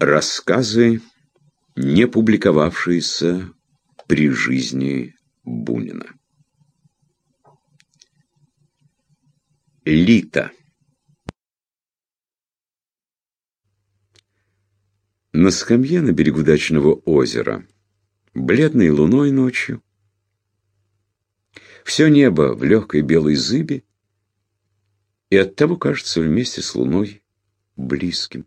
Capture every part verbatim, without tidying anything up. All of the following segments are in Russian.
Рассказы, не публиковавшиеся при жизни Бунина. Лита. На скамье на берегу дачного озера, бледной луной ночью, все небо в легкой белой зыбе, и оттого кажется вместе с луной близким.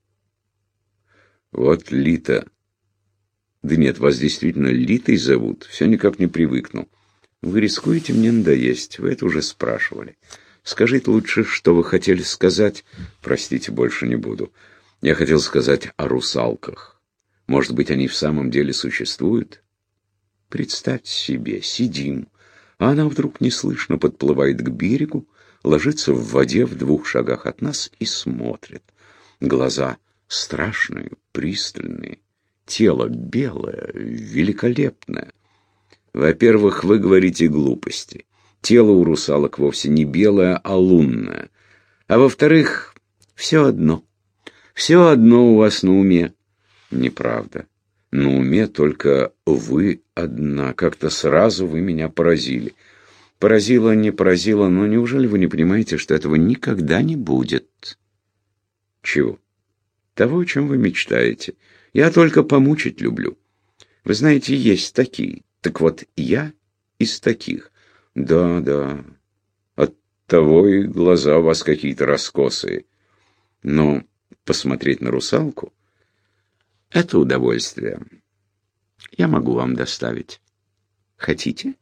Вот Лита. Да нет, вас действительно Литой зовут. Все никак не привыкну. Вы рискуете мне надоесть. Вы это уже спрашивали. Скажите лучше, что вы хотели сказать. Простите, больше не буду. Я хотел сказать о русалках. Может быть, они в самом деле существуют? Представьте себе, сидим, а она вдруг неслышно подплывает к берегу, ложится в воде в двух шагах от нас и смотрит. Глаза страшные, пристальные, тело белое, великолепное. Во-первых, вы говорите глупости. Тело у русалок вовсе не белое, а лунное. А во-вторых, все одно. Все одно у вас на уме. Неправда. На уме только вы одна. Как-то сразу вы меня поразили. Поразило, не поразило, но неужели вы не понимаете, что этого никогда не будет? Чего? Того, о чем вы мечтаете. Я только помучить люблю. Вы знаете, есть такие. Так вот, я из таких. Да, да. Оттого и глаза у вас какие-то раскосые. Но посмотреть на русалку — это удовольствие. Я могу вам доставить. Хотите?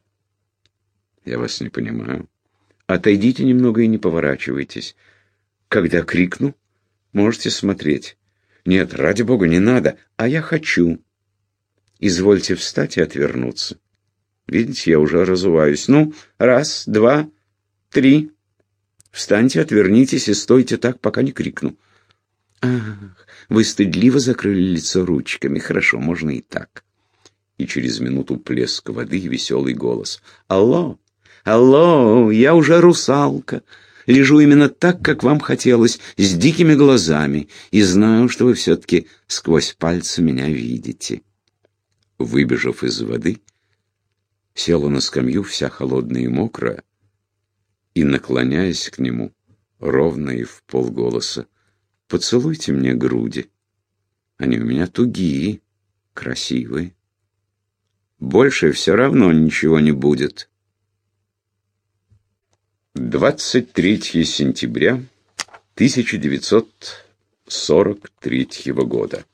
Я вас не понимаю. Отойдите немного и не поворачивайтесь. Когда крикну, можете смотреть. Нет, ради бога, не надо, а я хочу. Извольте встать и отвернуться. Видите, я уже разуваюсь. Ну, раз, два, три. Встаньте, отвернитесь и стойте так, пока не крикну. Ах, вы стыдливо закрыли лицо ручками. Хорошо, можно и так. И через минуту плеск воды и веселый голос. Алло, алло, я уже русалка. Лежу именно так, как вам хотелось, с дикими глазами, и знаю, что вы все-таки сквозь пальцы меня видите. Выбежав из воды, села на скамью, вся холодная и мокрая, и, наклоняясь к нему, ровно и вполголоса: «Поцелуйте мне груди. Они у меня тугие, красивые. Больше все равно ничего не будет». двадцать третьего сентября тысяча девятьсот сорок третьего года.